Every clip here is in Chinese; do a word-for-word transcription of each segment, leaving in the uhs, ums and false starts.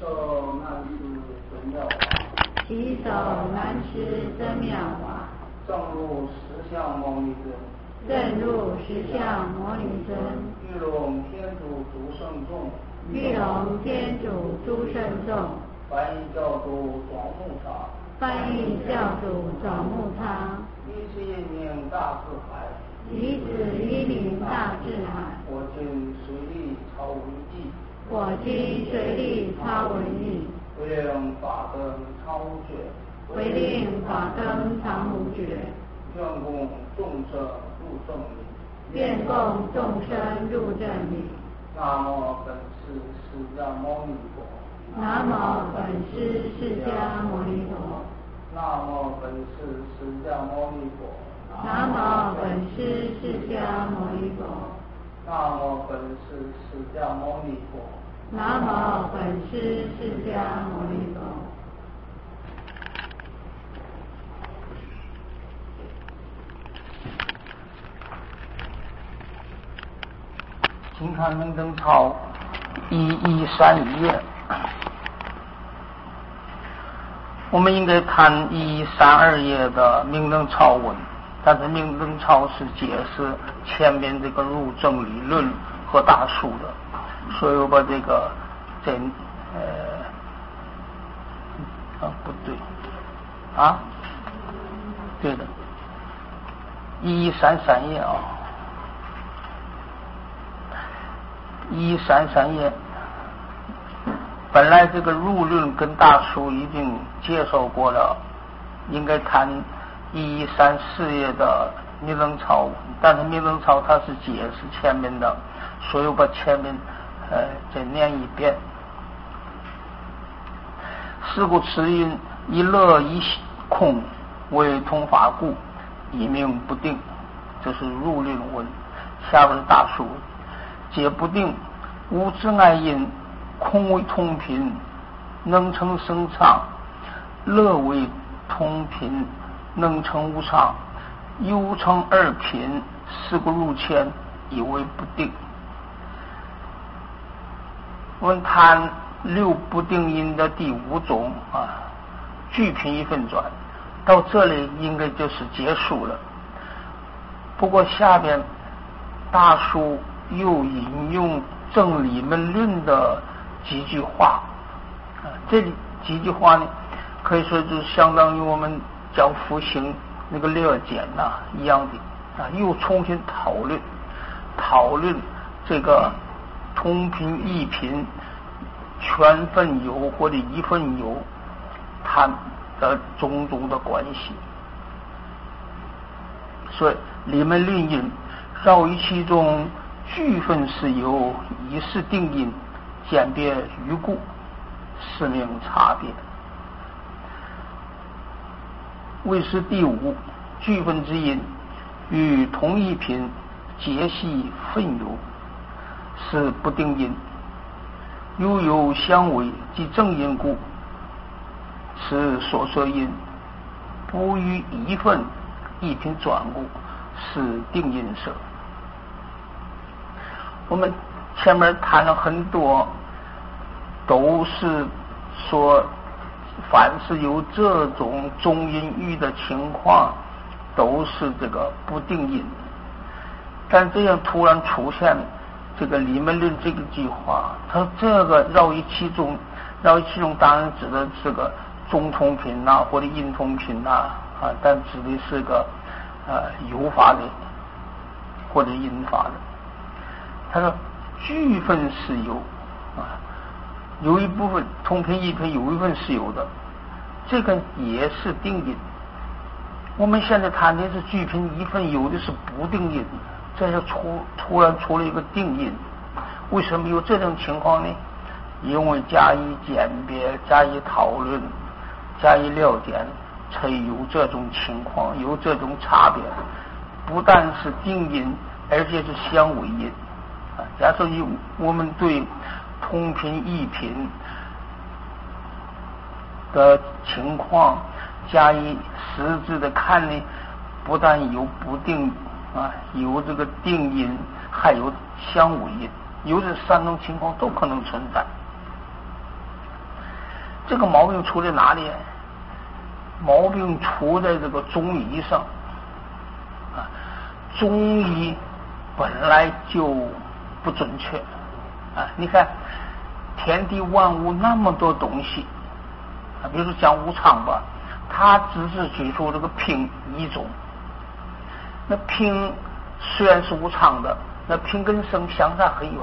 手难施真妙法， 稽首难施真妙法， 正入实相牟尼尊， 正入实相牟尼尊， 玉龙天主诸圣众， 玉龙天主诸圣众， 翻译教主庄木叉， 翻译教主庄木叉， 一是一名大智海， 以此一名大智海， 我今水力超文艺， 我今水力超文艺， 为令法灯超绝， 为令法灯常无绝， 愿供众生入正理， 愿供众生入正理。 南无本师释迦牟尼佛， 南无本师释迦牟尼佛， 南无本师释迦牟尼佛， 南无本师释迦牟尼佛， 南无本师释迦牟尼佛， 南无本师释迦牟尼佛。 请看明灯抄一一三页，我们应该看一一三二页的明灯抄文，但是明灯抄是解释前面这个入正理论和大数的，所以我把这个这呃啊不对啊对的一一三三页啊。一三三页，本来这个入论跟大书已经介绍过了，应该谈一一三四页的明灯抄，但是明灯抄它是解释前面的，所以我把前面呃再念一遍。是故此因一乐一空为同法故，一命不定，这是入论文。下边是大书。皆不定，无自爱因，空为同频，能成生常；乐为同频，能成无常；有成二品，是故入前，以为不定。我们谈六不定因的第五种啊，聚品一分转，到这里应该就是结束了。不过下边大书又引用正理门论的几句话，啊，这几句话呢，可以说就相当于我们讲复兴那个略简呐、啊、一样的啊，又重新讨论讨论这个同频异频全分有或者一分有它的种种的关系。所以理门论引绕于其中，聚分是由以是定因，简别于故，是名差别。为是第五，聚分之因与同一品皆系分有，是不定因。有有相违，即正因故，是所说因。不于一分一品转故，是定因舍。我们前面谈了很多，都是说凡是有这种中因欲的情况，都是这个不定因。但这样突然出现这个理门论这个句话，它这个绕于其中，绕于其中当然指的是个中通品呐、啊，或者因通品呐 啊, 啊，但指的是个呃有法的或者因法的。他说聚分是有啊，有一部分同频异频有一部分是有的，这个也是定因。我们现在谈的是聚频一分有的是不定因，这是突突然出了一个定因。为什么有这种情况呢？因为加以鉴别，加以讨论，加以了解，才有这种情况，有这种差别。不但是定因，而且是相违因。假设以我们对同频异频的情况加以实质的看呢，不但有不定啊，有这个定因，还有相违因，有这三种情况都可能存在。 这个毛病出在哪里？毛病出在这个中医上啊，中医本来就不准确啊。你看天地万物那么多东西啊，比如说讲无常吧，它只是举出这个平一种。那平虽然是无常的，那平跟生相差很远。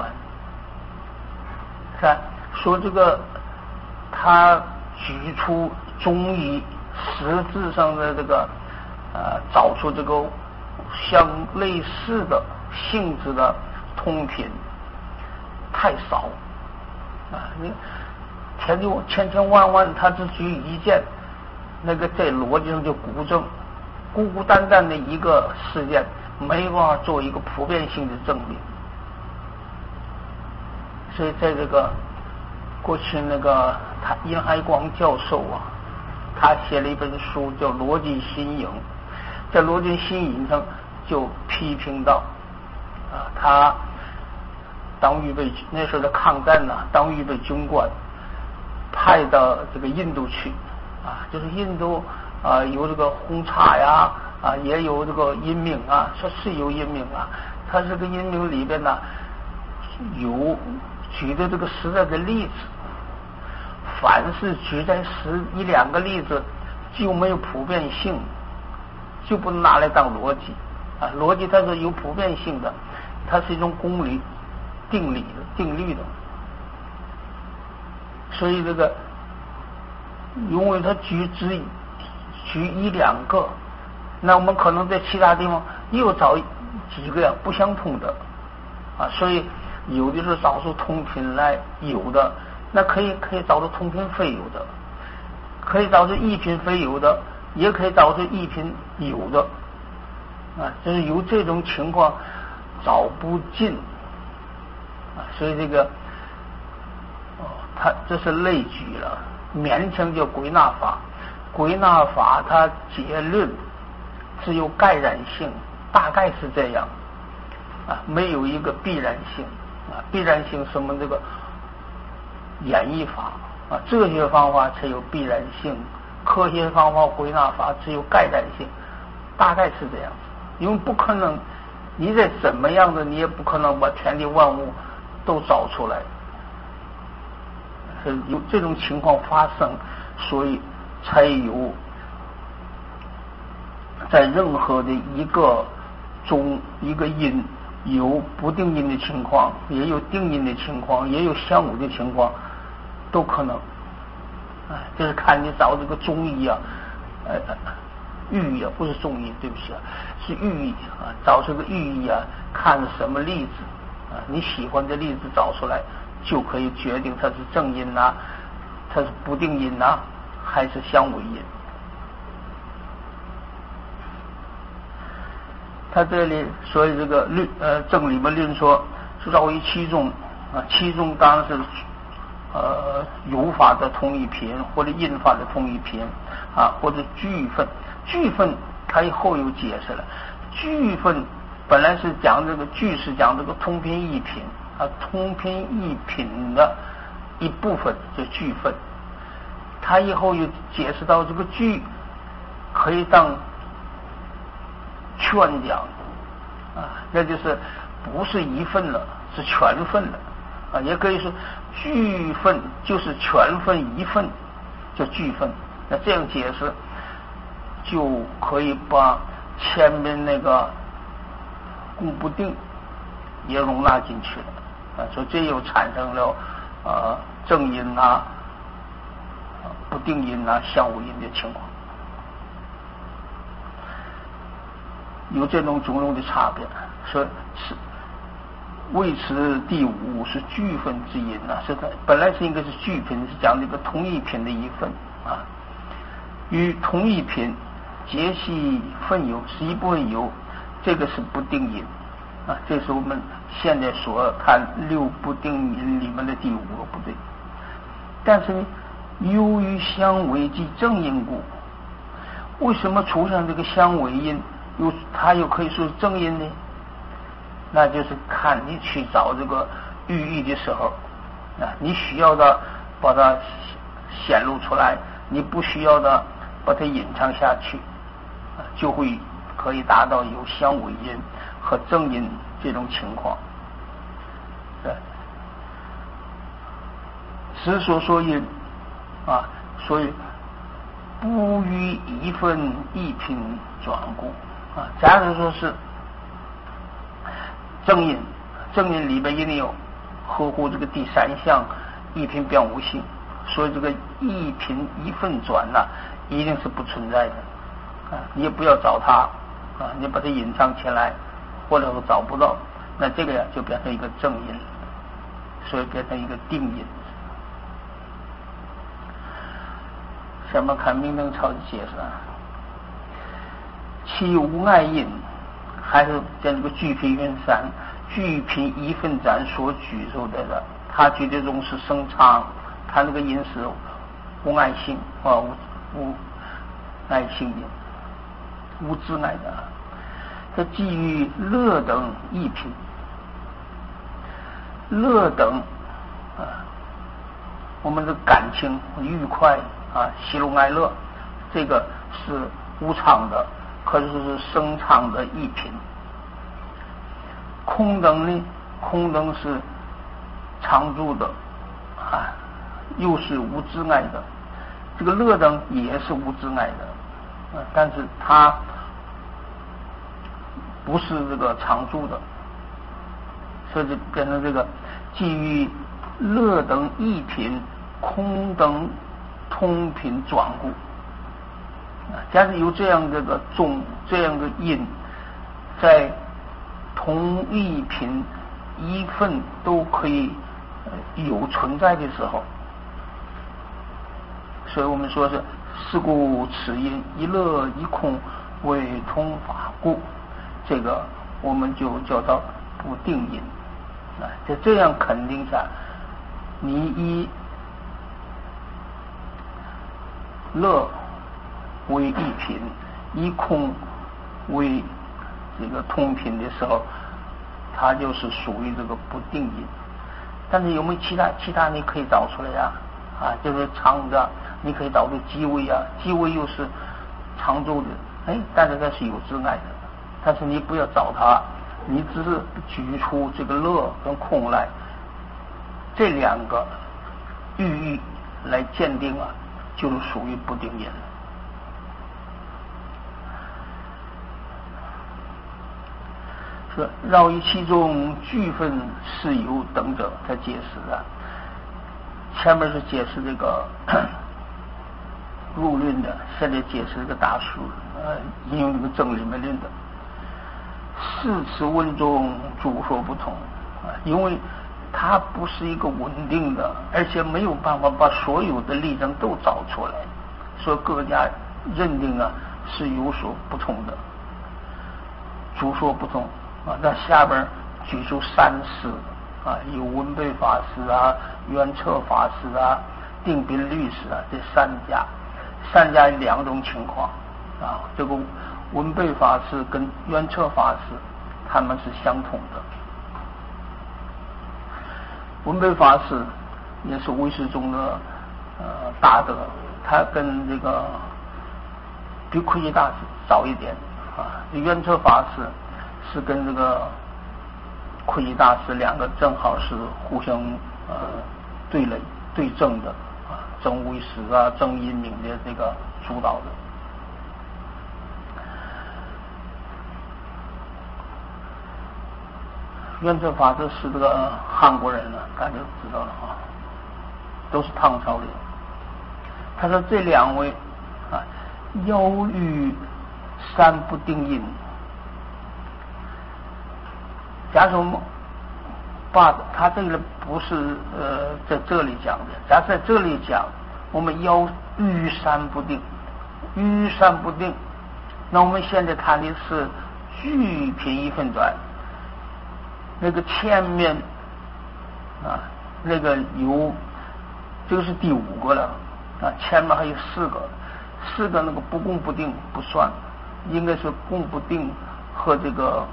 看说这个他举出中医实质上的这个呃找出这个相类似的性质的通品太少啊！你天地千千万万，他只举一件，那个在逻辑上就孤证，孤孤单单的一个事件，没办法做一个普遍性的证明。所以在这个过去那个他殷海光教授啊，他写了一本书叫《逻辑新颖》，在《逻辑新颖》上就批评到啊，他当预备那时候的抗战呢、啊，当预备军官派到这个印度去啊，就是印度啊有这个红茶呀啊，也有这个阴冥啊，说是有阴冥啊，他这个阴冥里边呢有举的这个实在的例子，凡是举在十一两个例子就没有普遍性，就不能拿来当逻辑啊。逻辑它是有普遍性的，它是一种公理、定理的、定律的。所以这个，因为它举只举一两个，那我们可能在其他地方又找几个呀不相同的啊，所以有的是找出通品来，有的那可以可以找出通品非有的，可以找出异品非有的，也可以找出异品有的啊，就是有这种情况找不尽啊，所以这个哦，它这是类举了，勉强叫归纳法。归纳法它结论只有概然性，大概是这样啊，没有一个必然性啊。必然性什么这个演绎法啊，哲学方法才有必然性，科学方法归纳法只有概然性，大概是这样。因为不可能，你再怎么样的，你也不可能把天地万物都找出来，是有这种情况发生，所以才有在任何的一个中一个音有不定音的情况，也有定音的情况，也有相违的情况，都可能。哎，就是看你找这个中医啊，呃，寓意啊，不是中医，对不起啊，是寓意啊，找这个寓意啊，看什么例子啊，你喜欢的例子找出来，就可以决定它是正音呐、啊，它是不定音呐、啊，还是相违音。他这里所以这个论呃正里面论说是绕于其中啊，其中当然是呃有法的同一品，或者印法的同一品啊，或者句分。句分他以后又解释了，句分本来是讲这个句是讲这个通品异品啊，通品异品的一部分就句分，他以后又解释到这个句可以当全讲啊，那就是不是一份了，是全份了啊，也可以说句分就是全份一份，叫句分。那这样解释就可以把前面那个固不定也容纳进去了啊，所以这又产生了呃正音啊、不定音啊、相违音的情况。有这种种种的差别，说是谓此第五是句分之音啊，是它本来是应该是句品，是讲这个同一品的一份啊，与同一品结系分有是一部分有，这个是不定音啊，这是我们现在所看六不定音里面的第五个不对。但是呢，由于相违即正音故，为什么出现这个相违音？又它又可以说是正音呢？那就是看你去找这个寓意的时候啊，你需要的把它显露出来，你不需要的把它隐藏下去，就会可以达到有相违音和正音这种情况。对，实所说音啊，所以不于一分一品转故啊。假如说是正音，正音里边一定有合乎这个第三项一品变无性，所以这个一品一分转呢、啊，一定是不存在的啊！你也不要找它啊，你把它隐藏起来，或者说找不到，那这个呀就变成一个正音，所以变成一个定音。下面看明灯超的解释啊，其无碍音还是在这个巨品云三巨品一分展所举出来的，他举的种是声唱，他那个音是无碍性啊，无无碍性音，无自碍的。它基于乐等一品，乐等啊，我们的感情愉快啊，喜怒哀乐，这个是无常的，可是是声唱的一品。空等呢，空等是常住的啊，又是无自碍的。这个乐等也是无自碍的啊，但是它不是这个常住的，所以就变成这个基于乐等一品，空等通品转故啊。假如有这样这个中这样的音，在同一品一分都可以有存在的时候，所以我们说是是故此音一乐一空为通法故，这个我们就叫它不定音啊。在这样肯定下，你以乐为一品，以空为这个通品的时候，它就是属于这个不定音。但是有没有其他其他你可以找出来呀？啊，就是常的，你可以找出机位啊，机位又是常住的，哎，但是它是有自碍的。但是你不要找它，你只是举出这个乐跟空来，这两个寓意来鉴定啊，就是属于不定音了。是绕于其中具分事由等者才解释的。前面是解释这个入论的，现在解释这个大书，呃，引用这个正理门论的。四次文中诸说不同啊，因为它不是一个稳定的，而且没有办法把所有的例证都找出来，所以各家认定啊是有所不同的，诸说不同啊。那下边举出三师啊，有文备法师啊、圆彻法师啊、定宾律师啊，这三家，三家有两种情况啊。这个文备法师跟圆彻法师他们是相同的。文备法师也是唯识中的呃大德，他跟这个比窥基大师早一点啊。圆彻法师是跟这个窥基大师两个正好是互相呃对垒对正的啊，正唯识啊、正阴明的这个主导的。圆彻法师是这个韩国人呢，大家就知道了啊，都是唐朝的。他说这两位啊，腰于三不定音。假如我们把他这个不是呃在这里讲的，假如在这里讲，我们腰于三不定，于三不定，那我们现在看的是具品一分转。那个前面啊，那个有，这个是第五个了啊，前面还有四个，四个那个不共不定不算，应该是共不定和这个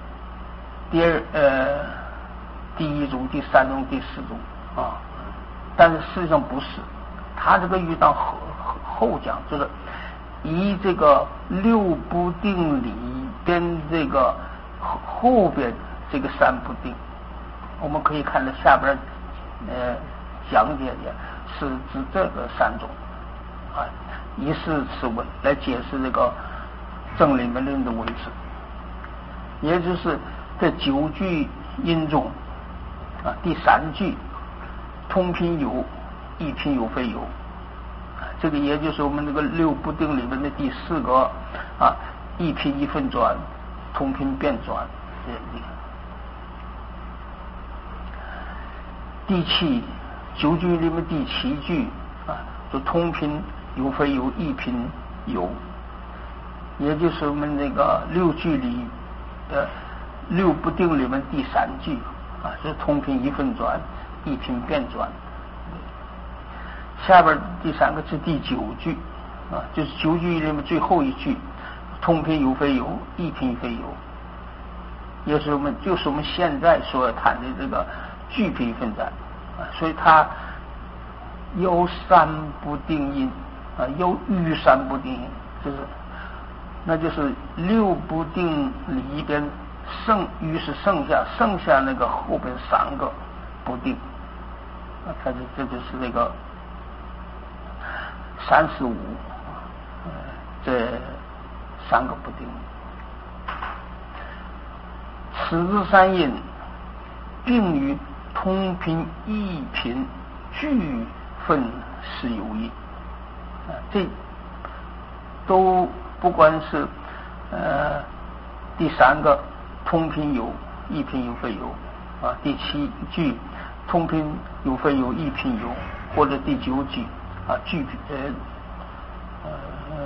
第二呃第一种、第三种、第四种啊， 但是事实上不是，他这个语当后后讲，就是以这个六不定里边这个后边这个三不定，我们可以看到下边呃讲解的是指这个三种啊，以是此文来解释这个正理门论的文字，也就是这九句音中啊第三句通品有，一品有非有，这个也就是我们这个六不定里面的第四个啊一品一分转，通品变转。第七九句里面第七句啊，就通品有非有，一品有，也就是我们这个六句里的六不定里面第三句啊，是通品一分转，一品变转。下边第三个是第九句啊，就是九句里面最后一句，通品有非有，一品非有，也是我们就是我们现在所谈的这个句品分展啊，所以它有三不定音啊，有余三不定音，就是那就是六不定里边剩余是剩下剩下那个后边三个不定啊，它这这就是那个三十五这三个不定。此之三音并于通品一品俱分是有音啊，这都不管是呃第三个通品有，一品有非有啊，第七句通品有非有，一品有，或者第九句啊俱呃呃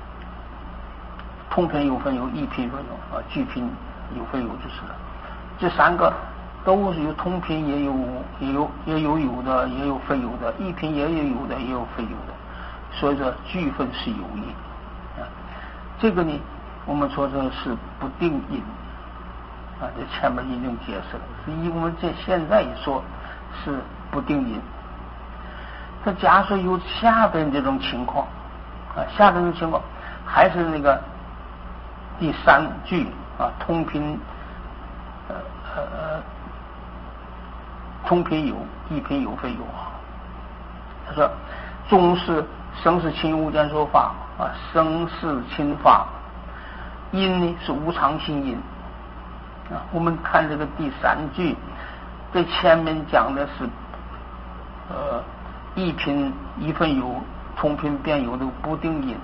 通品有非有，一品非有啊，俱品有非有就是了。这三个都是有通品也有也有也有有的，也有非有的，一品也有有的，也有非有的，所以说俱分是有音啊。这个呢，我们说这是不定音啊，这前面已经解释了，所以我们这现在一说是不定音。它假设有下边这种情况啊，下边这种情况还是那个第三句啊，通品呃呃通品有，一品有非有啊。他说终是生是亲无间说法啊，生是亲法，音呢是无常性音啊。我们看这个第三句，这前面讲的是呃一品一分有，通品变有的不定音。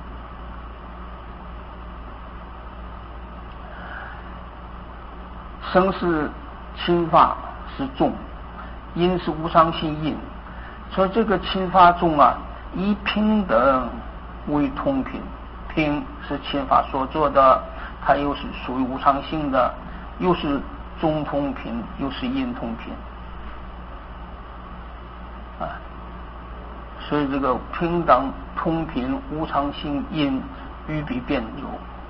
生是亲法是中，音是无常性音，所以这个亲法中啊，以平等为通品，平是亲法所做的，它又是属于无常性的，又是中通品，又是音通品啊，所以这个平等通品无常性音与彼变有。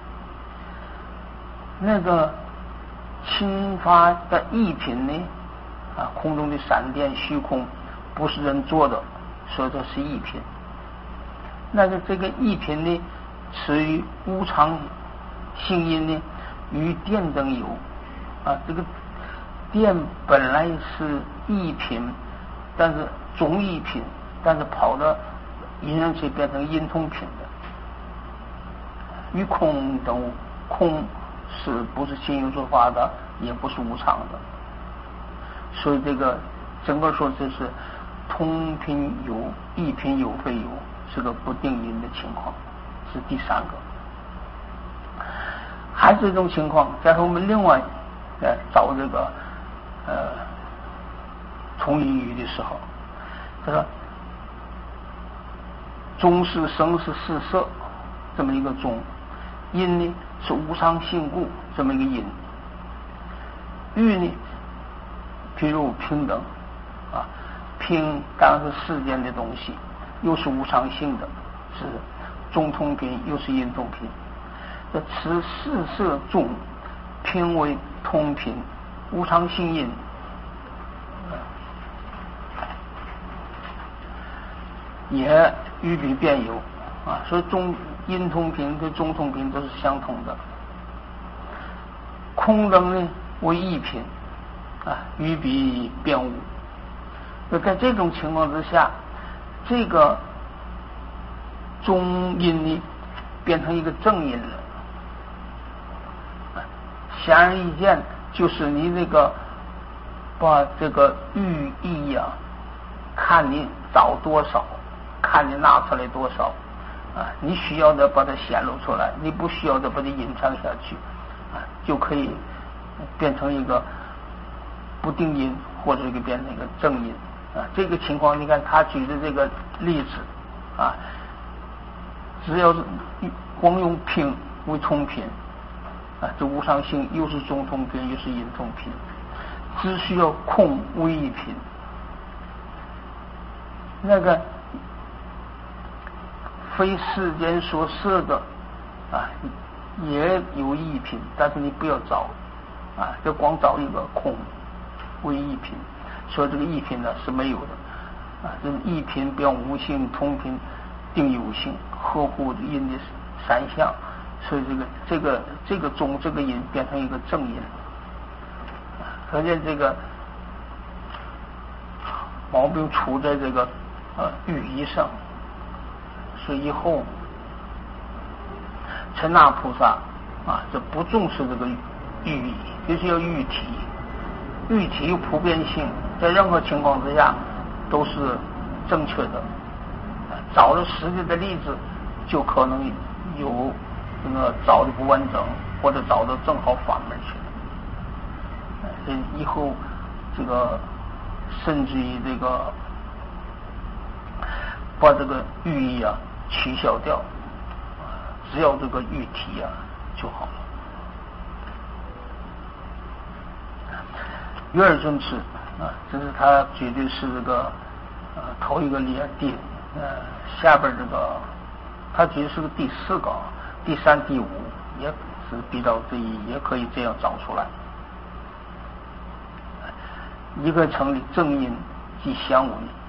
那个亲法的一品呢啊，空中的闪电虚空不是人做的，所以这是一品。那个这个一品呢，持于无常性音呢，与电等有啊，这个电本来是一品，但是总一品，但是跑到音上去变成音通品的。与空等空是不是心有所法的，也不是无常的，所以这个整个说这是通品有，一品有非有，是个不定音的情况，是第三个。还是这种情况，在我们另外来找这个呃同音语的时候，他说中是生是四色这么一个中，音呢是无常性故这么一个音，欲呢譬如平等啊，平当然是世间的东西，又是无常性的，是中通品，又是音通品。这此四色中，平为通品，无常性音。 也与彼变有啊，所以中阴通频跟中通频都是相同的。空灯呢为一频啊，与彼变无。那在这种情况之下，这个中音呢变成一个正音了。显而易见，就是你那个把这个寓意呀、啊，看你找多少，看你拿出来多少啊，你需要的把它显露出来，你不需要的把它隐藏下去啊，就可以变成一个不定音，或者给变成一个正音啊。这个情况你看他举的这个例子啊，只要是光用平为通频啊，这无上性又是中通频又是阴通频，只需要空为一频，那个非世间所设的啊也有一品，但是你不要找啊，就光找一个空为一品，所以这个一品呢是没有的啊，这个一品表无性，通品定有性，合乎音的三项，所以这个这个这个中这个音变成一个正音，可见这个毛病出在这个呃语义上。所以以后陈那菩萨啊，这不重视这个寓意，就是要喻体。喻体有普遍性，在任何情况之下都是正确的。找了实际的例子，就可能有这个找的不完整，或者找的正好反面去了。所以以后这个甚至于这个把这个寓意啊取消掉，只要这个喻体啊就好了。约尔尊持啊，这是他绝对是这个呃头一个例啊，第呃下边这个他绝对是个第四个，第三第五也是比较这一也可以这样找出来。一个成立正音即相违，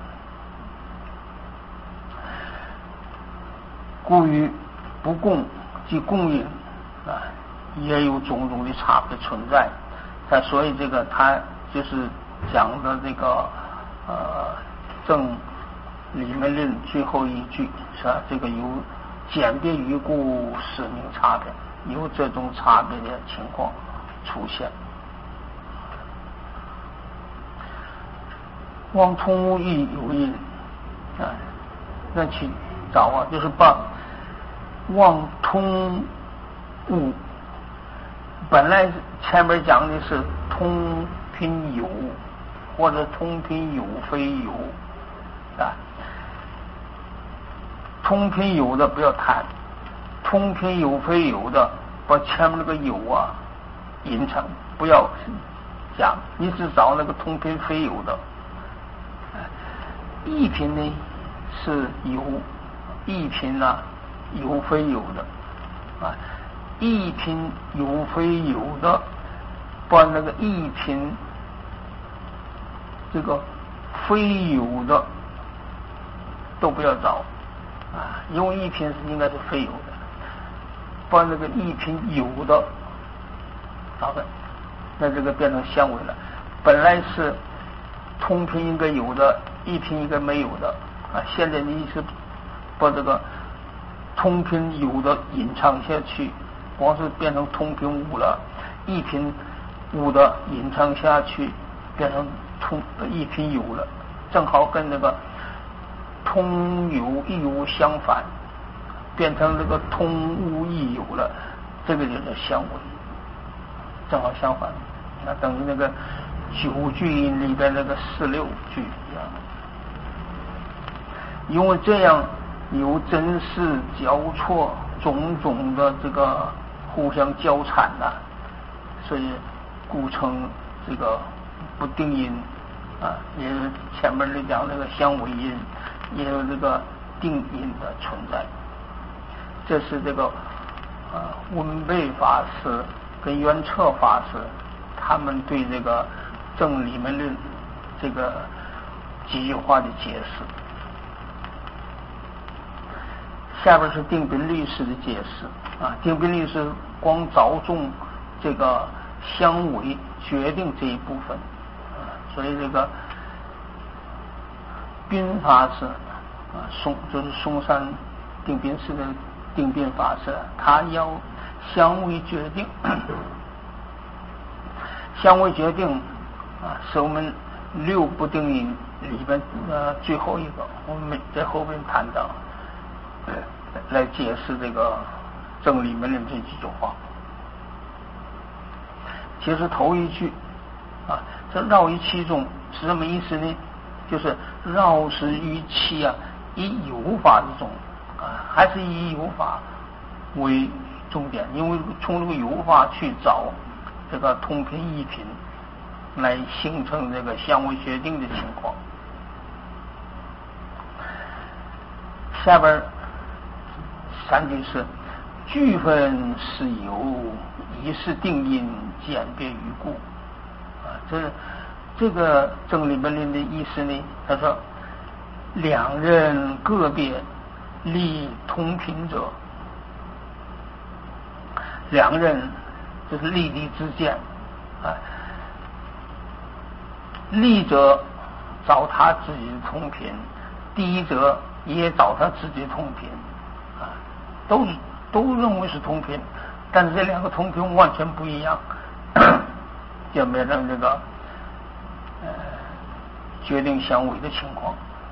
故于不共即共音啊，也有种种的差别存在。但所以这个他就是讲的这个呃正里面论最后一句是吧？这个有简别于故使名差别，有这种差别的情况出现。望通物亦有因啊，那去找啊，就是把望通物，本来前面讲的是通品有，或者通品有非有啊，通品有的不要谈，通品有非有的把前面那个有啊隐藏，不要讲，你只找那个通品非有的。一品呢是有，一品呢有非有的啊，一品有非有的，把那个一品这个非有的都不要找啊，因为一品是应该是非有的，把那个一品有的找的，那这个变成相违了。本来是通品应该有的，一品应该没有的啊，现在你是把这个通品有的隐藏下去，光是变成通品无了，一品无的隐藏下去，变成通一品有了，正好跟那个通有亦无相反，变成这个通无亦有了，这个就是相违，正好相反，那等于那个九句音里边那个四六句一样。因为这样有真实交错种种的这个互相交缠呐、啊，所以故称这个不定音啊，也是前面里讲那个相违音，也有这个定音的存在。这是这个啊温倍法师跟圆彻法师他们对这个正理门论这个几句话的解释。 下边是定宾律师的解释啊，定宾律师光着重这个相违决定这一部分啊，所以这个宾法师啊，松就是嵩山定宾寺的定宾法师，他要相违决定，相违决定啊，是我们六不定因里边呃最后一个，我们在后边谈到，呃，来解释这个正理门里这几句话。其实头一句啊，这绕于其中是什么意思呢？就是绕是于其啊，以有法之中啊，还是以有法为重点，因为从这个有法去找这个同频异频，来形成这个相违决定的情况。下边三句是句分是有，一是定因，简别于故啊，这这个正理门论的意思呢，他说两人个别立同频者，两人就是立地之间啊，立者找他自己的同频，第一者也找他自己的同频啊，都都认为是同频，但是这两个同频完全不一样，就变成这个呃决定相违的情况。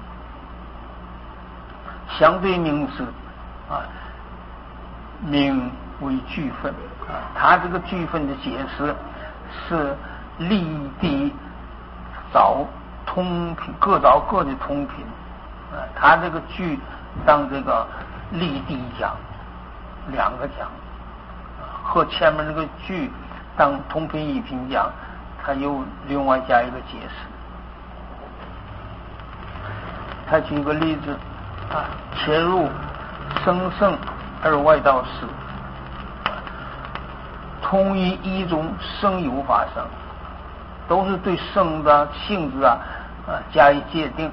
相对名词啊，名为句分啊，他这个句分的解释是立地找通频，各找各的通频啊，他这个句当这个立地讲两个讲，和前面那个句当同频异频讲，他又另外加一个解释。他举个例子啊，切入生胜而外道时，同于一种生有法生，都是对生的性质啊啊加以界定。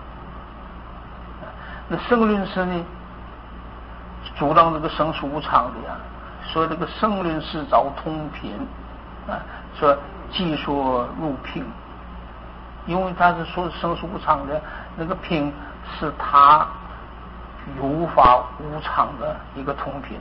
那生论师呢，主张这个生是无常的呀，说这个生论师找通频啊，说既说入品，因为他是说生是无常的，那个品是他有法无常的一个通频。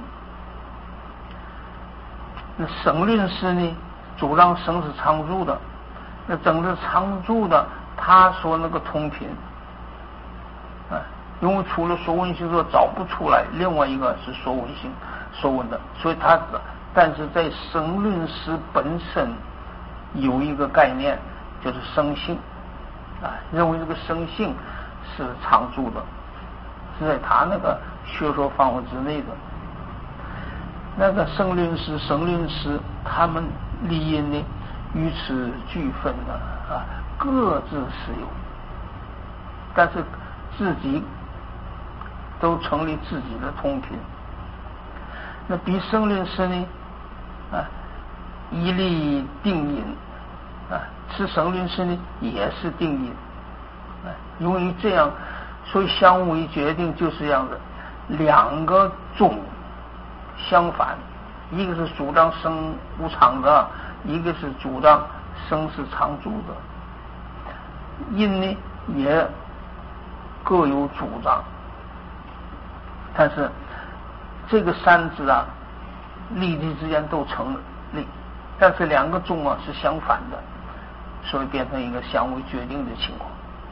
那生论师呢，主张生是常住的，那整个常住的，他说那个通频啊，因为除了说闻性说找不出来，另外一个是说闻性说闻的，所以他但是在生论师本身有一个概念，就是生性啊，认为这个生性是常住的，是在他那个学说范围之内的。那个生论师、生论师他们立因呢，与此俱分的啊，各自实有，但是自己都成立自己的通频。那比生论师呢啊，一立定因啊，是生论师呢也是定因啊，因为这样，所以相违决定就是这样的，两个宗相反，一个是主张生无常的，一个是主张生是常住的，因呢也各有主张，但是这个三支啊立地之间都成立，但是两个宗啊是相反的，所以变成一个相违决定的情况。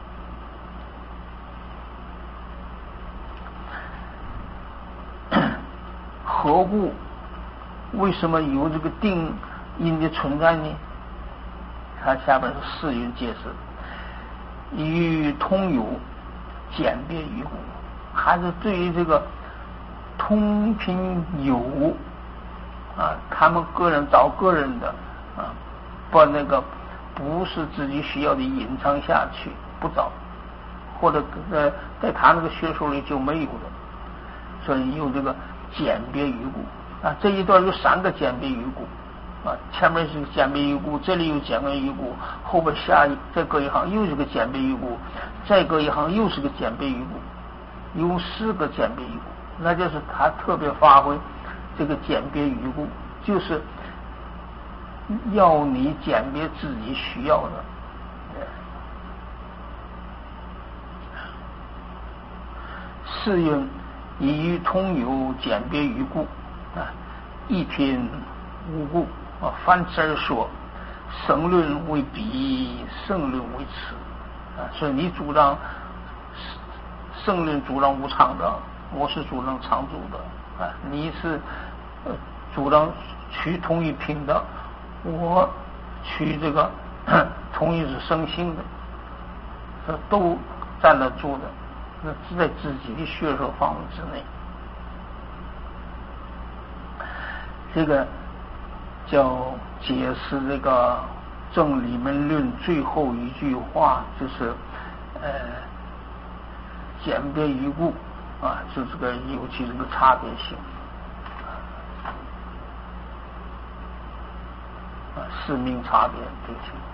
何故？为什么有这个定因的存在呢？它下边是四云解释，与通有简别于故，还是对于这个通频有啊，他们个人找个人的啊，把那个不是自己需要的隐藏下去，不找，或者在在他那个学说里就没有的，所以有这个简别于故啊，这一段有三个简别于故啊，前面是简别于故，这里有简别于故，后边下一再隔一行又是个简别于故，再隔一行又是个简别于故，有四个简别于故。 那就是他特别发挥这个鉴别语故，就是要你鉴别自己需要的。是云以于通有鉴别语故啊，一品无故啊。凡此而说，圣论为彼，圣论为此啊。所以你主张圣论主张无常的，我是主张常住的啊。你是呃主张取同一品的，我取这个同一是生性的，这都站得住的。那是在自己的学说范围之内，这个叫解释这个正理门论最后一句话，就是呃鉴别语故啊，就这个有其这个差别性啊，使命差别这个情况。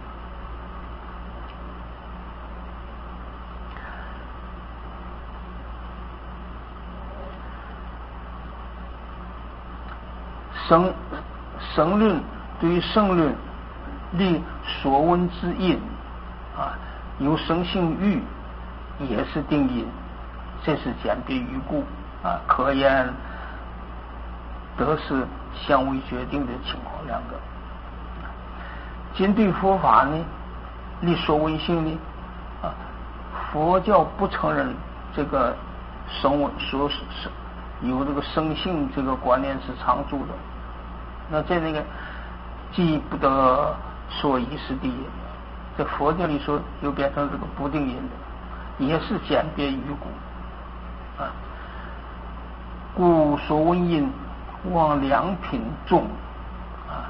生生论对于生论立所闻之因啊，有生性欲也是定因，这是鉴别语故啊，可言得失相为决定的情况两个。今对佛法呢，立所闻性呢啊，佛教不承认这个生闻所有这个生性这个观念是常住的。那在那个既不得说一是第一，在佛教里说又变成这个不定因的，也是鉴别语故啊。故所闻因望两品重啊，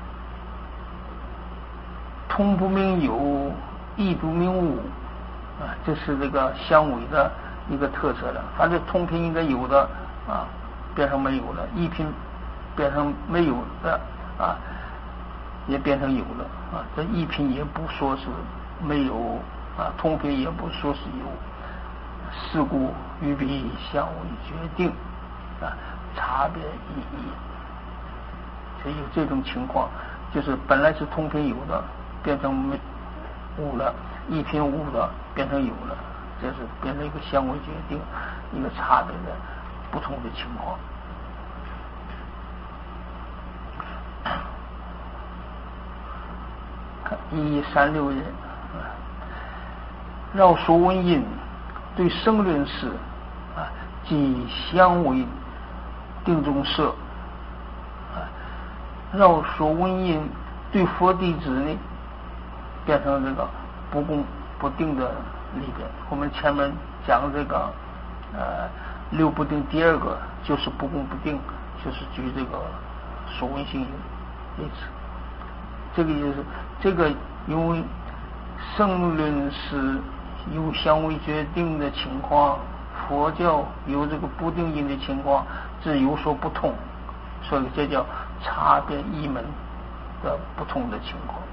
通不明有，义不明无啊，这是这个相违的一个特色了。反正通品应该有的啊，变成没有了；义品变成没有的啊，也变成有了啊。这义品也不说是没有啊，通品也不说是有。是故与彼相为决定啊，差别意义。所以有这种情况，就是本来是通品有的，变成没无了；义品无的，变成有了。这是变成一个相为决定，一个差别的不同的情况。一三六人，绕说闻因对生论事啊，即相为定中摄啊；绕说闻因对佛弟子呢，变成这个不共不定的里边。我们前面讲这个呃六不定，第二个就是不共不定，就是举这个说闻性例子。这个就是这个，因为圣论是有相为决定的情况，佛教有这个不定因的情况，这有所不同，所以这叫差别一门的不同的情况。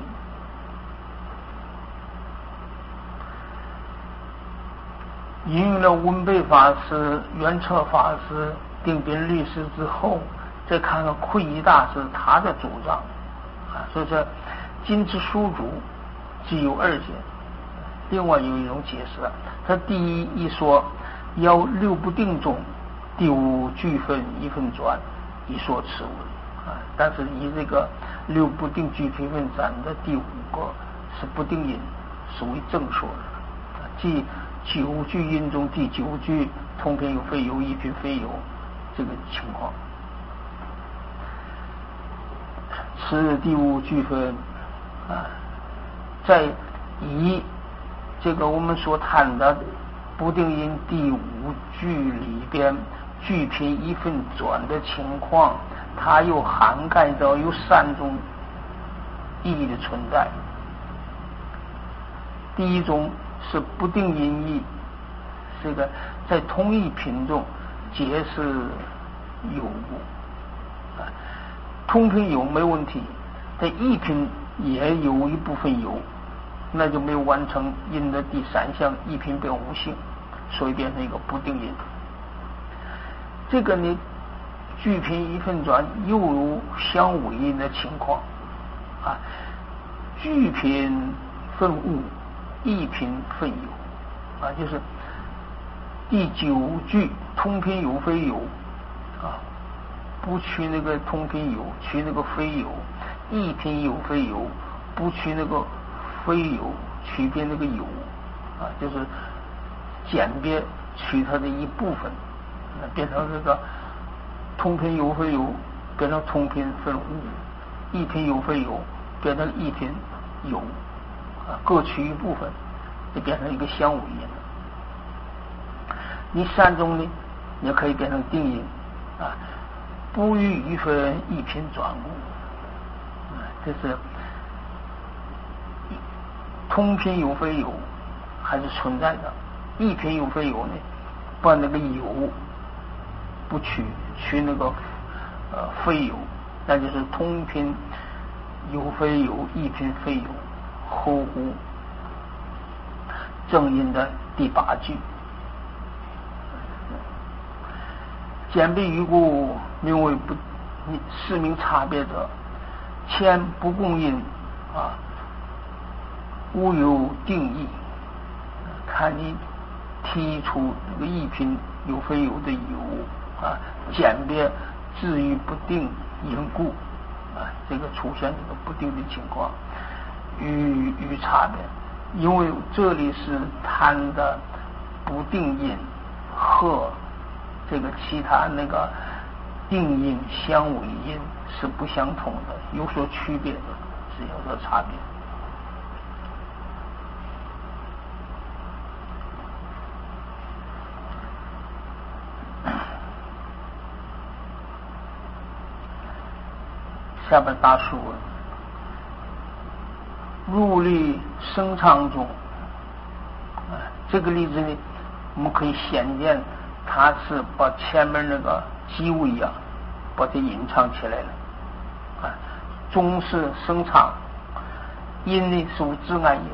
引用了文备法师、圆彻法师、定宾律师之后，再看看慧一大师他的主张啊，所以说今之书主既有二解。另外有一种解释，他第一一说要六不定中，第五句分一分转，一说此文啊。但是以这个六不定句分分转的第五个是不定因，是为正说的，即九句因中第九句通品有非有，一品非有这个情况。此第五句分啊，在以这个我们所谈的不定因第五句里边句品一分转的情况，它又涵盖到有三种意义的存在。第一种是不定因义，这个在同一品中皆是有无啊，通品有没问题，在一品也有一部分有，那就没有完成因的第三项，一品变无性，所以变成一个不定因。 这个呢，聚频一分转又有相违应的情况啊。聚频分物，异频分有啊，就是第九句通频有非有啊，不取那个通频有，取那个非有；异频有非有，不取那个非有，取变那个有啊，就是简别取它的一部分，变成这个通频有非有，变成通频分物；异频有非有，变成异频有啊，各取一部分，就变成一个相违音了。你三中呢，也可以变成定音啊，不与一分一频转物啊，这是通频有非有还是存在的，异频有非有呢，把那个有不取，取那个呃非有，那就是通频有非有，异频非有，合乎正音的第八句。简别于故，名为不是名差别者，前不共音啊，无有定义。看你提出这个异频有非有的有啊，简别至于不定因故啊，这个出现这个不定的情况，与与差别，因为这里是谈的不定音和这个其他那个定音相违音是不相同的，有所区别的，是有所差别。下边大书文，入力声唱中，啊，这个例子呢，我们可以显见，它是把前面那个机位啊，把它隐藏起来了，啊，中是声唱，音呢是无自爱音，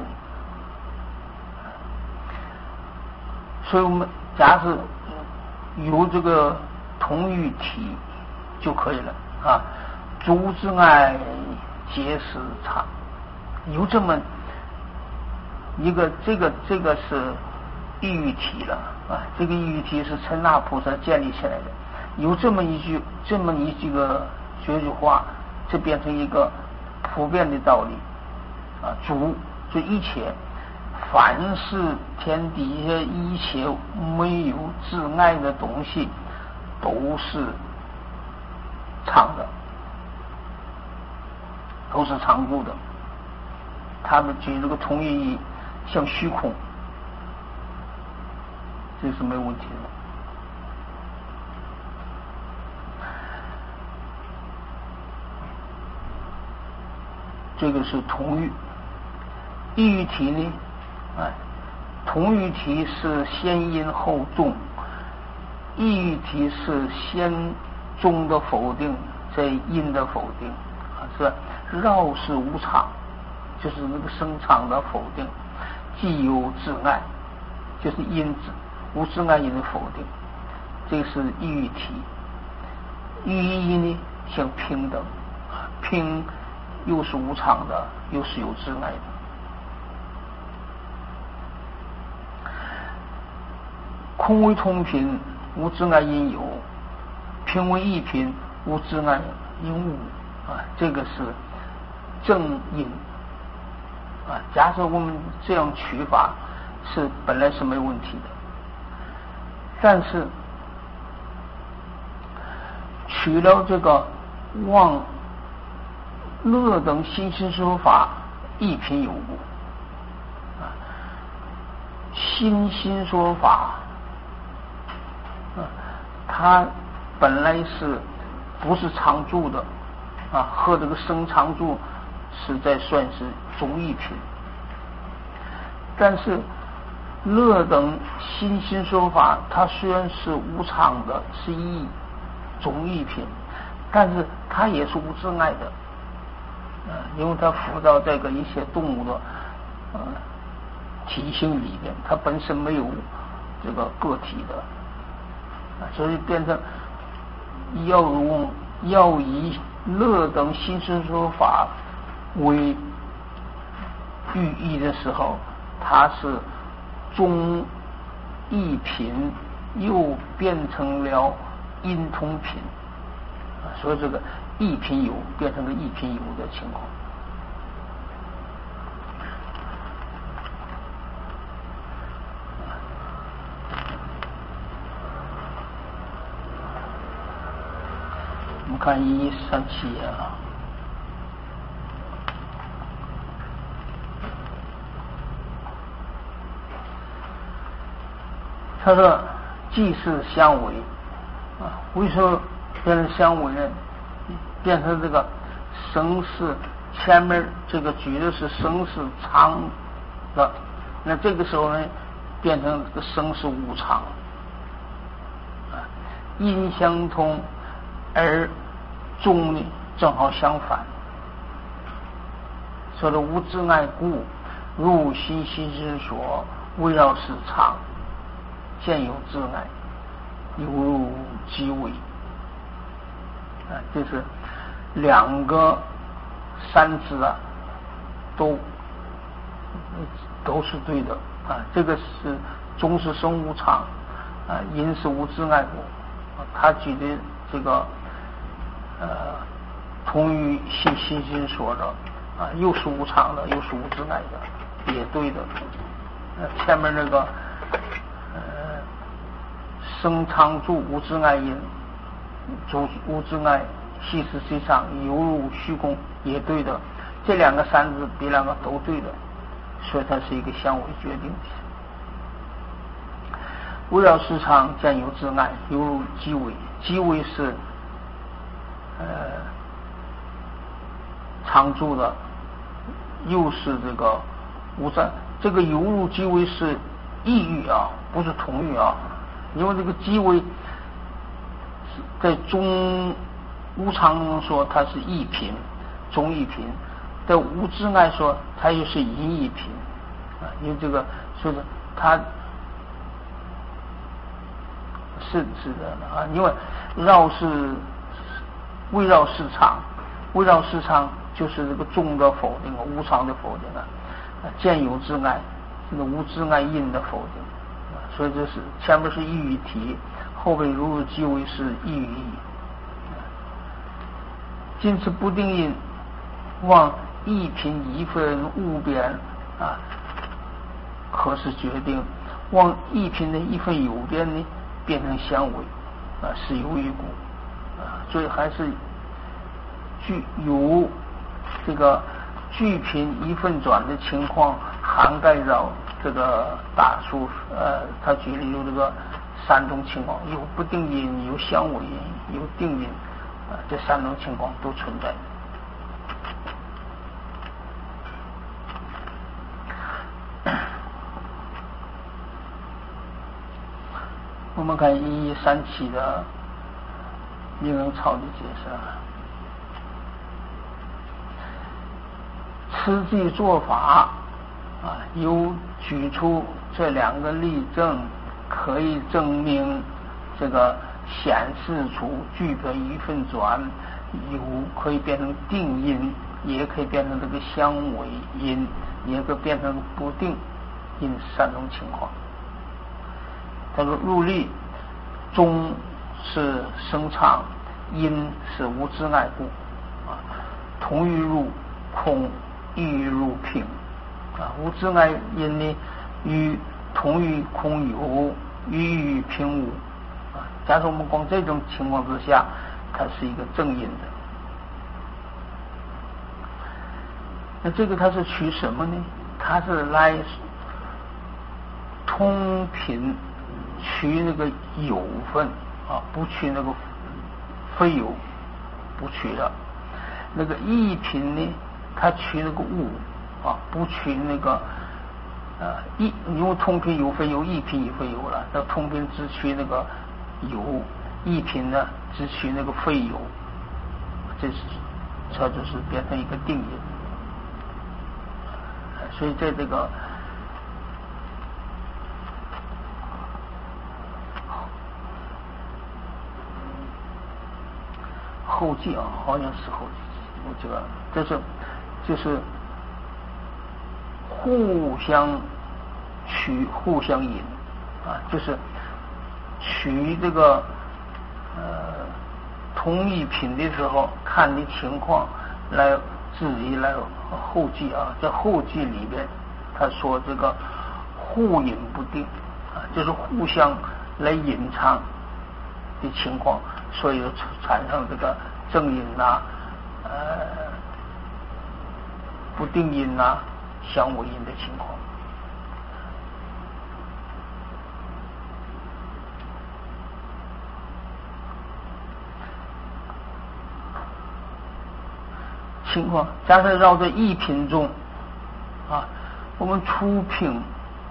所以我们假使有这个同语体就可以了啊。诸之爱皆是唱，有这么一个这个这个是意喻体了啊，这个意喻体是陈那菩萨建立起来的，有这么一句这么一句个这句话，这变成一个普遍的道理啊。诸就一切，凡是天底下一切没有自爱的东西，都是唱的。都是常故的，他们举这个同义像虚空，这是没有问题的。这个是同语，异语体呢，哎，同语体是先音后重，异语体是先中的否定，再音的否定，啊，是绕是无常，就是那个声场的否定，既有自爱，就是因子无自爱因的否定，这是异语体。异义呢像平等，平又是无常的，又是有自爱的。空为通频，无自爱因有；平为异频，无自爱因无啊，这个是正因啊，假设我们这样取法是本来是没问题的，但是取了这个望乐等新心说法一品有故啊，新心说法啊，它本来是不是常住的啊，和这个生常住实在算是中一品，但是乐等新心说法它虽然是无常的，是一中一品，但是它也是无自爱的啊，因为它附到这个一些动物的呃体性里面，它本身没有这个个体的啊，所以变成要用要以乐等心生说法为寓意的时候，它是中一品又变成了阴通品，所以这个一品有变成了一品有的情况。我们看一一三七页啊，他说既是相违啊，为什么变成相违呢？变成这个生是前面这个举的是生是常的，那这个时候呢变成这个生是无常啊，因相通而中呢正好相反。说的无自爱故，入心心之所，围绕是常，见有自爱，犹如即为啊，这是两个三字啊，都都是对的啊。这个是中是生无常啊，因是无自爱故。他举的这个呃，同于心心心所的啊，又是无常的，又是无自爱的，也对的。呃，前面那个呃，生常住无自爱因，主无自爱系是实际上犹如虚空，也对的。这两个三字比两个都对的，所以它是一个相违决定的。围绕市场见有自爱，犹如即为，即为是呃常住的，又是这个无在，这个犹如即为是异语啊，不是同语啊。因为这个即为在中无常中说它是异品，中异品，在无自爱说它又是阴异品啊。因为这个说是它是是的啊，因为绕是围绕市场，围绕市场就是这个中的否定，无常的否定啊，见有自爱，这个无自爱因的否定啊，所以这是前面是异语体，后边如如即为是异语义。今此不定因，望一品一分物变啊，何时决定？望一品的一分有变呢，变成相违啊，是有一故啊，所以还是具有这个聚品一分转的情况涵盖到这个大数。呃，他举例有这个三种情况，有不定因，有相违因，有定因啊，这三种情况都存在。我们看一一三七的令人草的解释啊，此际做法啊，有举出这两个例证，可以证明这个显示出具的一分转，有可以变成定因，也可以变成这个相违因，也可以变成不定因，三种情况。他说入例中是生常，因是无自爱故啊，同于入空，异于入平啊，无自爱因呢与同于空有，异于平无啊。假设我们光这种情况之下，它是一个正因的。那这个它是取什么呢？它是来通品取那个有分啊，不取那个非有，不取了。那个异品呢，它取那个物啊，不取那个呃异，因为通品有非有，异品有非有了，那通品只取那个有，异品呢只取那个非有，这是这就是变成一个定义。所以在这个后继啊，好像是后继，我这个这是就是互相取互相引啊，就是取这个呃同一品的时候，看你情况来自己来后继啊，在后继里边他说这个互引不定啊，就是互相来隐藏的情况，所以产生这个正因呐、呃不定因呐、相违因的情况。情况，假设绕在一品中啊，我们初品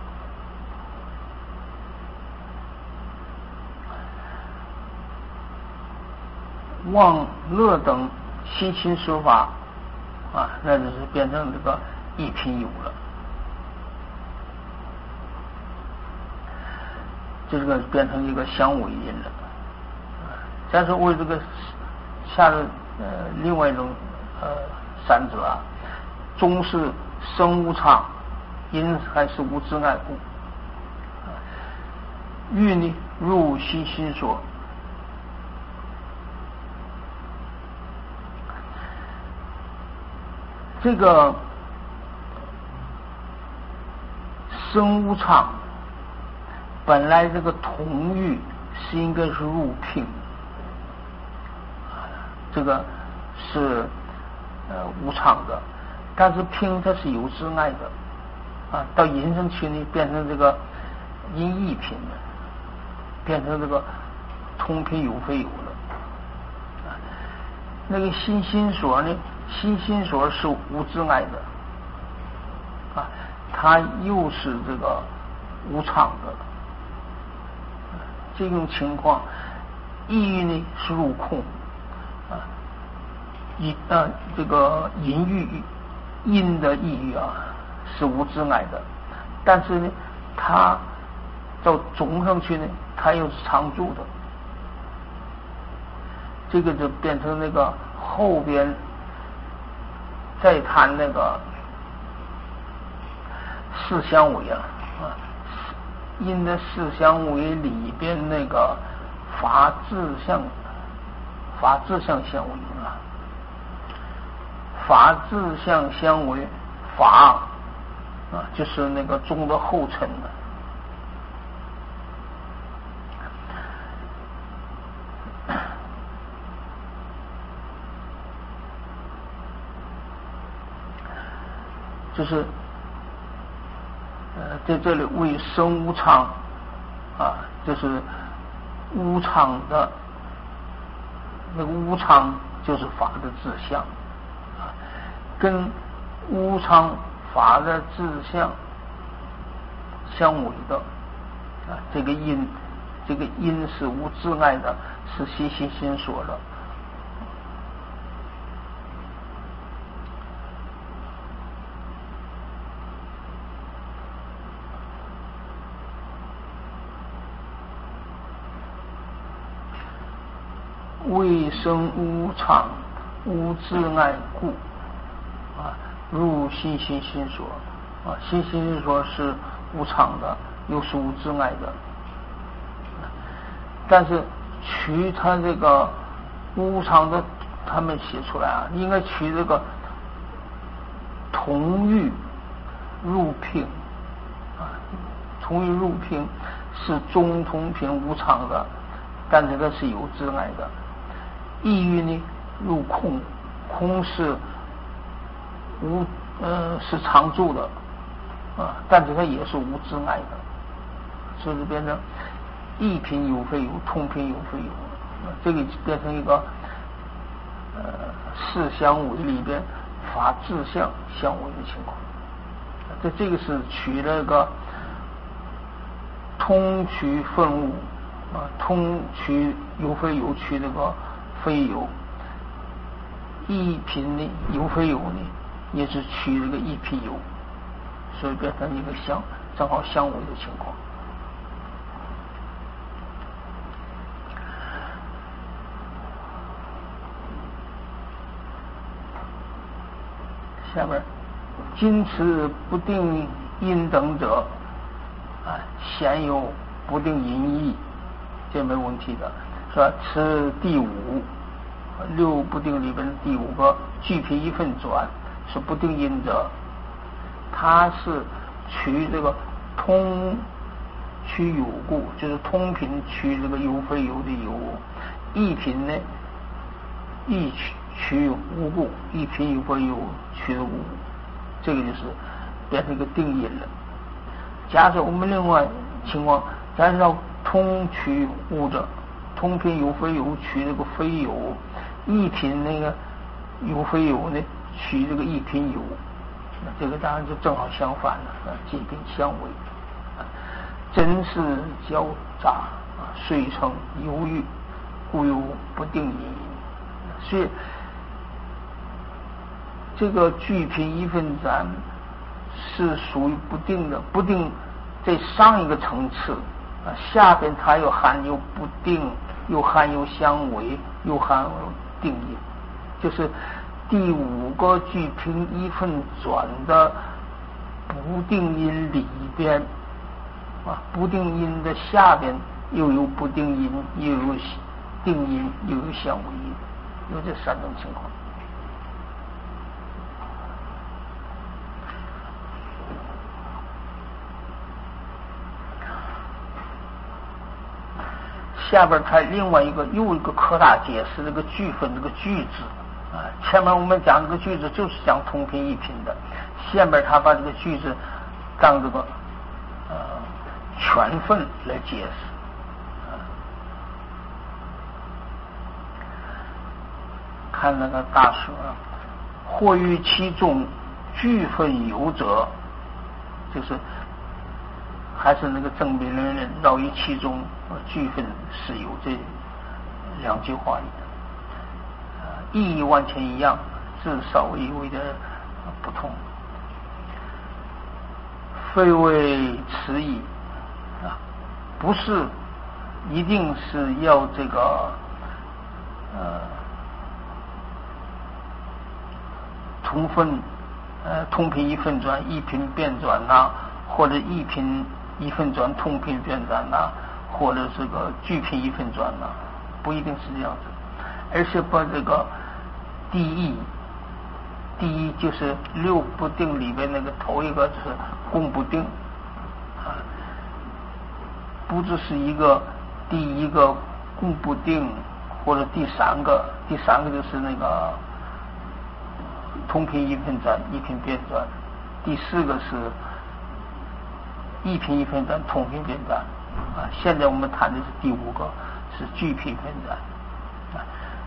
望乐等心心说法啊，那就是变成这个一品有了，这个变成一个相违因了。假设为这个下的呃另外一种呃三者啊，终是生无常，因还是无自爱故。欲呢入心心所，这个生无常本来这个同欲是应该是入品，这个是呃无常的，但是品它是有自爱的啊，到引生去呢变成这个因异品了，变成这个通品有非有了啊。那个心心所呢，心心所是无自爱的啊，它又是这个无常的，这种情况，意欲呢是入空啊，隐啊这个淫欲阴的意欲啊是无自爱的，但是呢，它到总上去呢，它又是常住的，这个就变成那个后边再谈那个四相违啊啊，因的四相违里边那个法自相法自相相违啊，法自相相违法啊，就是那个中的后尘的。就是呃在这里为生无常啊，就是无常的那个无常就是法的自相啊，跟无常法的自相相违的啊，这个因这个因是无自爱的，是心心心所的。为生无常无自爱故啊，入心心心所啊，心心心所是无常的，又是无自爱的，但是取他这个无常的，他们写出来啊，应该取这个同欲入品啊，同欲入品是中同品无常的，但这个是有自爱的。意欲呢入空，空是无呃是常住的啊，但是它也是无自爱的，所以变成异品有非有，通品有非有，啊、这个变成一个呃四相违里边法自相相违的情况。这这个是取了个通取分物啊，通取有非有，取那个非有，一品呢有非有呢也是取这个一品有，所以变成一个相正好相违的情况。 下面今此不定因等者啊，鲜有不定因义，这没问题的，是吧？此第五六不定里边的第五个具品一分转是不定因者，它是取这个通取有故，就是通品取这个有非有的有，异品呢异取取无故，异品有非有取的无故，这个就是变成一个定因了。假设我们另外情况，假设要通取无者，通品有非有取这个非有，异品那个有非有呢取这个异品有，那这个当然就正好相反了，皆品相违，真是交杂啊，遂成犹豫，故有不定因。所以这个具品一分展是属于不定的，不定在上一个层次啊，下边它又含有不定，又含有相违，又含有定因，就是第五个具品一分转的不定因里边啊，不定因的下边又有不定因，又有定因，又有相违因，有这三种情况。下边它另外一个又一个扩大解释这个句分这个句子啊，前面我们讲这个句子就是讲同品异品的，下边他把这个句子当这个呃全分来解释啊。看那个大说啊，或于其中句分有者，就是还是那个正比论人绕于其中句分是有，这两句话里的、呃、意义完全一样，至少微微的不同，非为此意啊，不是一定是要这个呃同分呃同品一分转异品变转呐，或者异品一分转同品变转呐，或者这个具品一分转呐，不一定是这样子，而是把这个第一第一就是六不定里边那个头一个就是共不定啊，不只是一个第一个共不定，或者第三个第三个就是那个同品一分转异品变转，第四个是异品一分转同品变转啊，现在我们谈的是第五个是具品分转啊，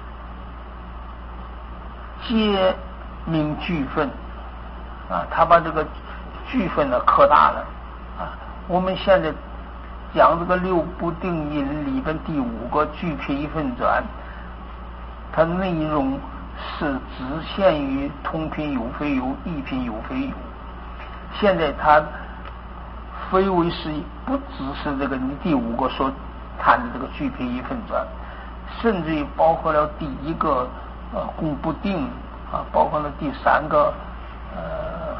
皆名具分啊，他把这个具分呢扩大了啊。我们现在讲这个六不定因里边第五个具品一分转，它内容是只限于同品有非有，异品有非有。现在它非为是不只是这个你第五个所谈的这个具品一分转，甚至于包括了第一个呃共不定啊，包括了第三个呃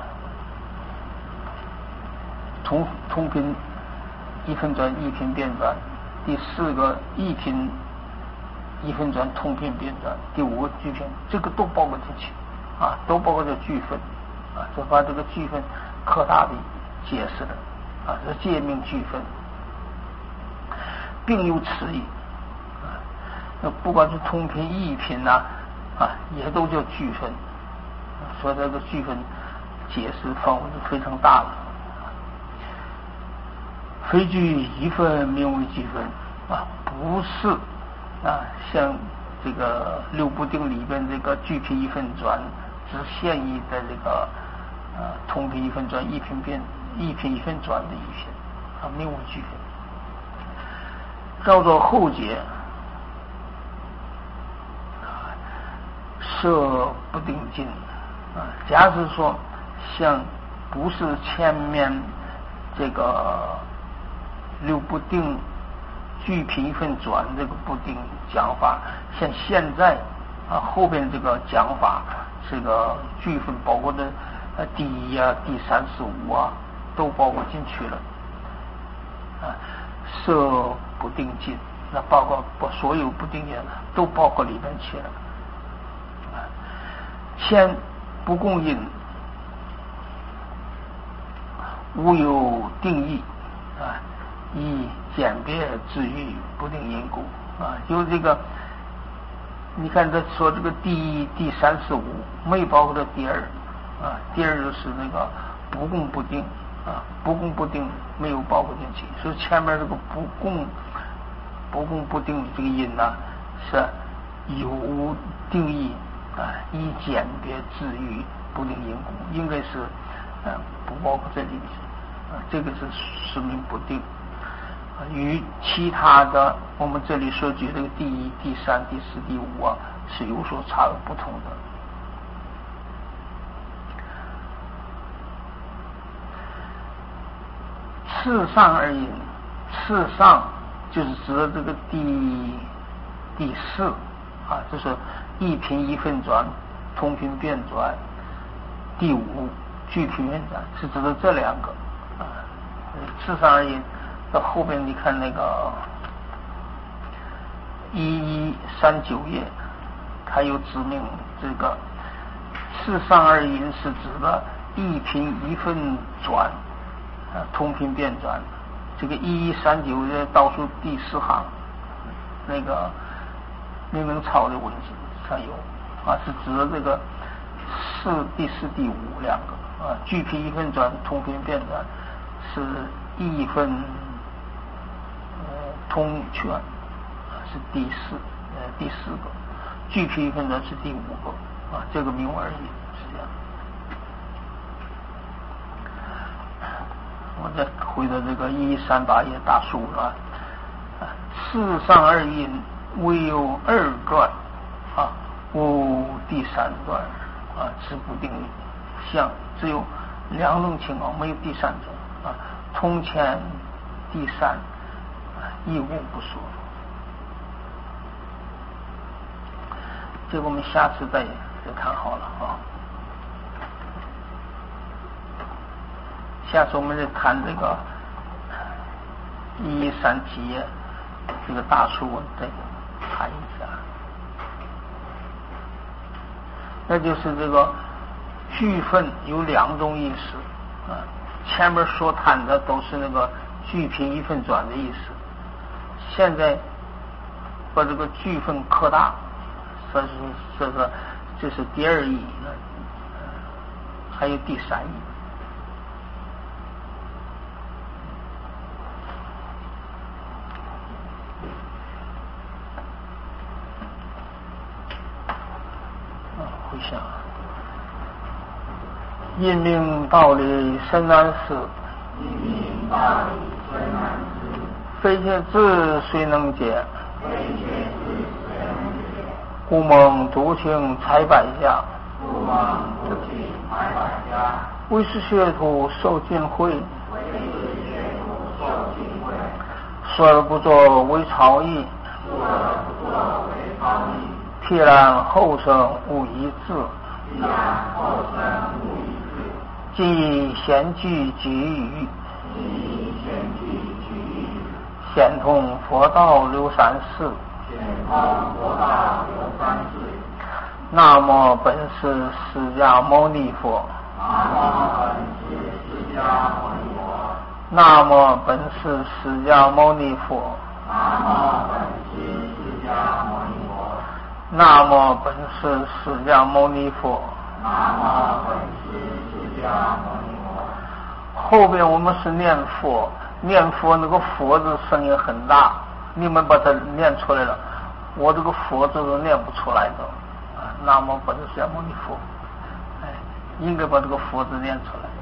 同同品一分转异品变转，第四个异品一分转同品变转，第五个具品，这个都包括进去啊，都包括这具分啊，就把这个具分扩大的解释了啊，是界名具分，并有此意啊。那不管是同品异品呐啊，也都叫具分，所以这个具分解释范围是非常大的。非具一分名为具分啊，不是啊，像这个六不定里边这个具品一分转只限于的这个呃同品一分转异品变异品一分转的一品啊，名为具分。照着后解啊，设不定尽啊，假使说像不是前面这个六不定具品一分转这个不定讲法，像现在啊，后边这个讲法，这个句分包括的呃第一啊、第三十五啊，都包括进去了。啊，色不定尽，那包括不所有不定尽都包括里面去了。啊，先不共因，无有定义啊，以简别之喻不定因故啊，就这个。你看他说这个第一、第三十五没包括的第二啊，第二就是那个不共不定啊，不共不定没有包括进去，所以前面这个不共不共不定这个因呢、啊、是有定义啊，以简别之喻不定因故，应该是啊不包括这里啊，这个是说明不定。与其他的我们这里所举这个第一、第三、第四、第五啊，是有所差异不同的。次上而言，次上就是指的这个第第四啊，就是一品一分转、通品变转。第五句品变转是指的这两个啊。次上而言。到后边你看那个一一三九页，它有指明这个次上二因是指的一品一分转啊，通品变转。这个一一三九页倒数第四行那个明明抄的文字上有啊，是指的这个四第四第五两个啊，句品一分转，通品变转是一分。通权是第四呃第四个，句品一分转是第五个啊，这个明而已是这样。我再回到这个一三八页大书了，次上二因唯有二段啊，无第三段啊，是不定相，只有两种情况，没有第三种啊，通前第三。一无不说，这个我们下次再再看好了啊。下次我们再谈这个一三七页这个大书文再谈一下。那就是这个句分有两种意思啊，前面所谈的都是那个句品一分转的意思。现在把这个句分扩大，这是这个这是第二义，还有第三义。啊，回想，因明道理深难思， 因明道理深难思。 非切智谁能解？ 非切智谁能解？ 故蒙独请采百家。 故蒙独请采百家。 为是学徒受尽会。 为是学徒受尽会。 述而不作为曹议。 述而不作为曹议。 辟然后生无一字。 辟然后生无一字。 即贤句举语。 即贤句。 显通佛道流三世， 显通佛道流三世。 南无本师释迦牟尼佛。 南无本师释迦牟尼佛。 南无本师释迦牟尼佛。 南无本师释迦牟尼佛。 南无本师释迦牟尼佛。 南无本师释迦牟尼佛。 后边我们是念佛。念佛那个佛字声音很大，你们把它念出来了，我这个佛字都念不出来的啊。南无本师释迦牟尼佛，哎，应该把这个佛字念出来。